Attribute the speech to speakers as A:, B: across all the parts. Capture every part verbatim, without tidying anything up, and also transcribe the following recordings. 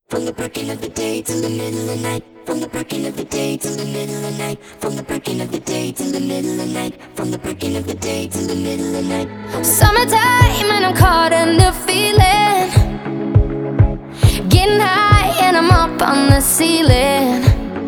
A: From the breaking of the day till the middle of the night. From the breaking of the day till the middle of the night. From the breaking of the day till the middle of the night. From the breaking of the day till the middle of the night.
B: Summertime and I'm caught in the feeling. Getting high and I'm up on the ceiling.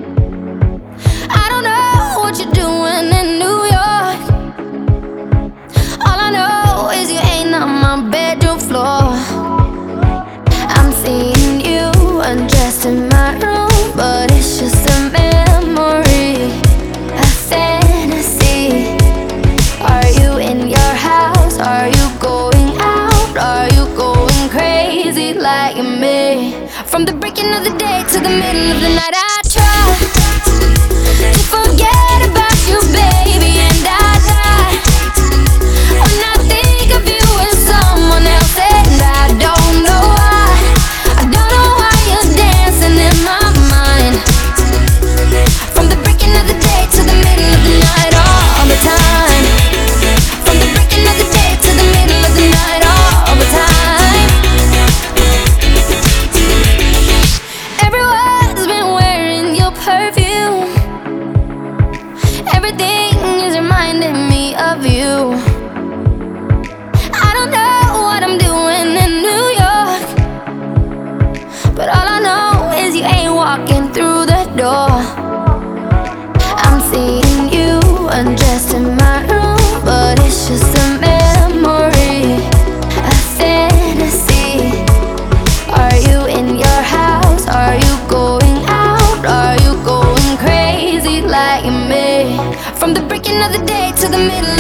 B: I don't know what you're doing in New York. All I know is you ain't on my bedroom floor. I'm seeing you undressed in my room, but it's just a memory, a fantasy. Are you in your house? Are you going out? Are you going crazy like me? From the breaking of the day to the middle of the night, I try to forget about you, baby, and I die when I think of you and someone else, and I don't know why. I don't know why you're dancing in my mind. From the breaking of the day to the middle of the night, all the time. From the breaking of the day to the middle of the night, all the time. Everyone's been wearing your perfume. Everything is reminding me of you. I don't know what I'm doing in New York, but all I know is you ain't walking through the door. I'm seeing you undressed in my room, but it's just a memory, a fantasy. Are you in your house? Are you going out? Are you going crazy like me? From the breaking of the day to the middle